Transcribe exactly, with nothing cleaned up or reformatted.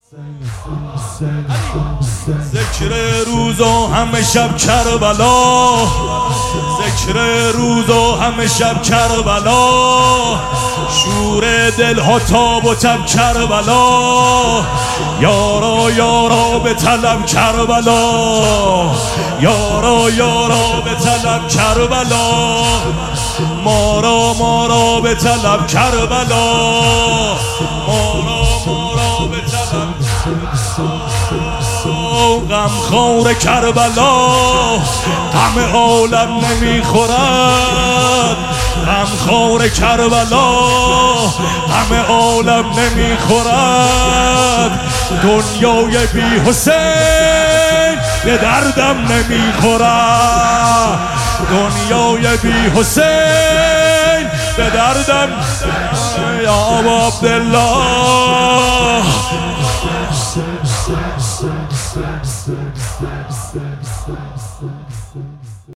ذکر روز و همه شب کربلا، ذکر روز و همه شب کربلا، شور دل ها تاب و تب کربلا، یارا یارا به طلب کربلا، یارا یارا به طلب کربلا، مارا مارا به طلب کربلا، مارا مارا به طلب غم خور کربلا، غم عالم نمیخورد، غم خور کربلا، غم عالم نمیخورد، دنیای بی حسین به دردم نمیخورد، دنیای بی حسین به دردم. یا ابا عبدالله